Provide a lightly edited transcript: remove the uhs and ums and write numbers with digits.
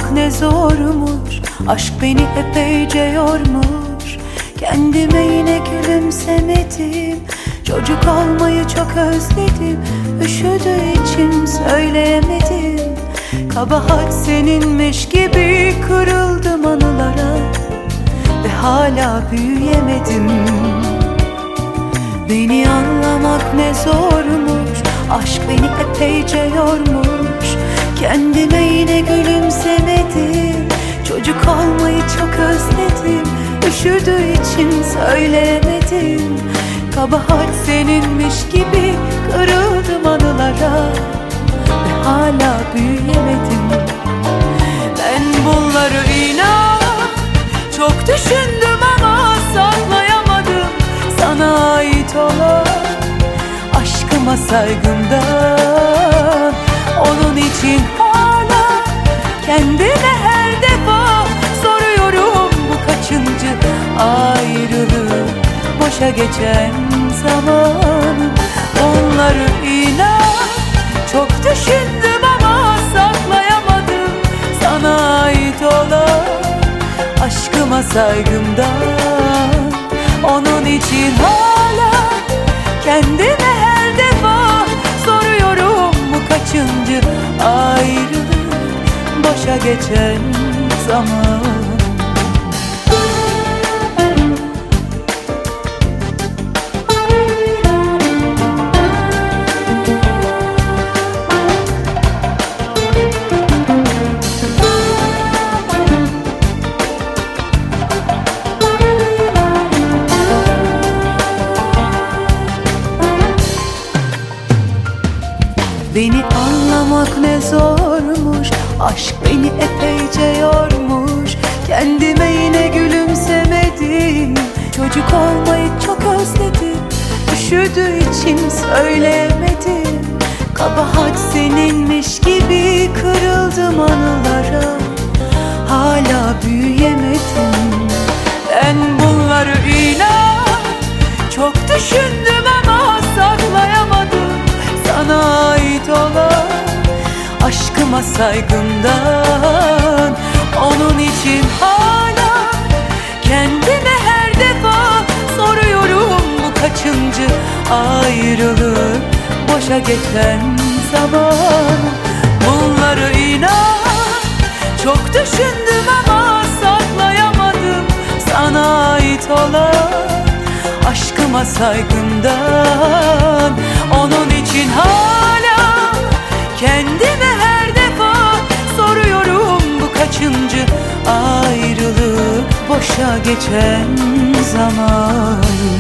anlamak ne zormuş. Aşk beni epeyce yormuş. Kendime yine gülümsemedim. Çocuk olmayı çok özledim. Üşüdüğü için söyleyemedim. Kabahat seninmiş gibi kırıldım anılara ve hala büyüyemedim. Beni anlamak ne zormuş. Aşk beni epeyce yormuş. Kendime yine gülümsemedim. Çocuk olmayı çok özledim. Üşüdüğü için söyleyemedim. Kabahat seninmiş gibi kırıldım anılara ve hala büyüyemedim. Ben bunları inan çok düşündüm ama saklayamadım. Sana ait olan aşkıma saygımdan. Onun için hala kendime her defa soruyorum, bu kaçıncı ayrılık, boşa geçen zamanım. Onları inan çok düşündüm ama saklayamadım. Sana ait olan aşkıma saygımdan. Onun için hala kendime her defa soruyorum, bu kaçıncı ayrılık, boşa geçen zaman. Beni anlamak ne zormuş. Aşk beni epeyce yormuş. Kendime yine gülümsemedim. Çocuk olmayı çok özledim. Üşüdüğü için söyleyemedim. Kabahat seninmiş gibi kırıldım anılara, hala büyüyemedim. Ben bunları inan çok düşündüm ama saklayamadım. Sana ait olan aşkıma saygımdan. Onun için hala kendime her defa soruyorum, bu kaçıncı ayrılık, boşa geçen zaman. Bunları inan çok düşündüm ama saklayamadım. Sana ait olan aşkıma saygımdan. Onun için hala kendime her defa soruyorum, bu kaçıncı ayrılık, boşa geçen zaman.